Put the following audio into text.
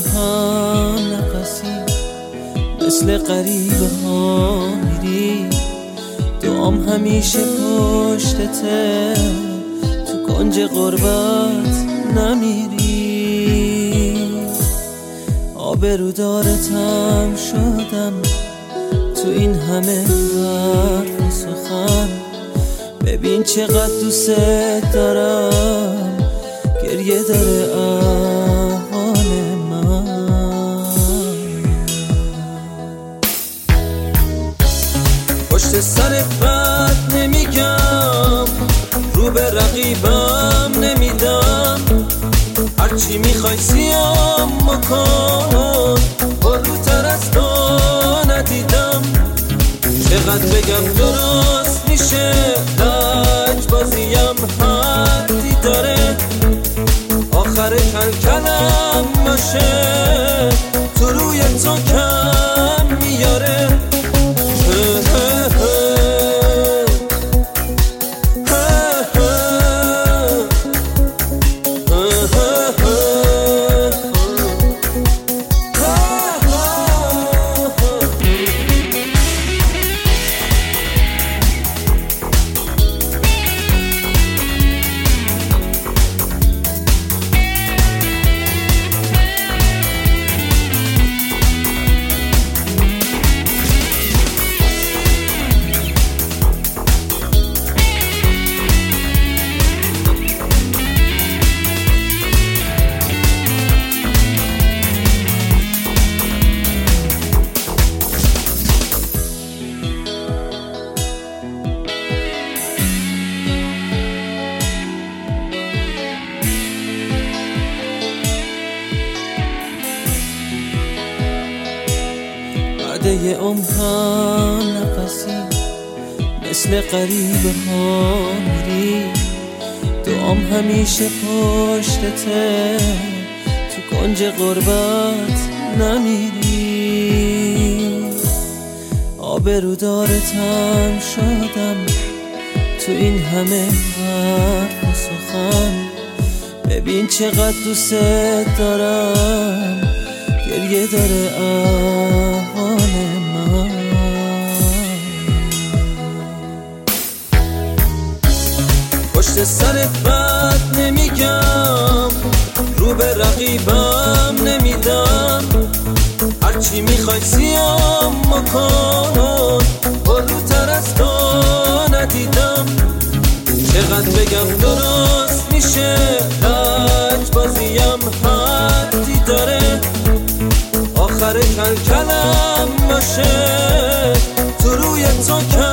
هم نفسی مثل غریبه ها میری، دعام همیشه پشتته، تو کنج غربت نمیری. آبرودارتم شدم تو این همه حرف و سخن، ببین چقدر دوست دارم، گریه داره احوال من. پشت سرت بد نمیگم، رو به رقیبم نمیدم، هرچی میخوای سیام مکن، بروتر از تو ندیدم. چقدر بگم درست میشه، لج بازیم حدی داره، آخر کلکلم باشه، تو روی تو کم میاره. یه هم نفسی مثل غریبه ها میری، دعام همیشه پشتته، تو کنج غربت نمیری. آبرودارتم شدم تو این همه حرف و سخن، ببین چقدر دوست دارم، گریه داره احوال من. پشت سرت بد نمیگم، رو به رقیبم نمیدم، هرچی میخوای سیام مکن، بروتر از تو ندیدم. چقدر بگم درست میشه، لج بازیم حدی داره، آخر کلکلم باشه، تو روی تو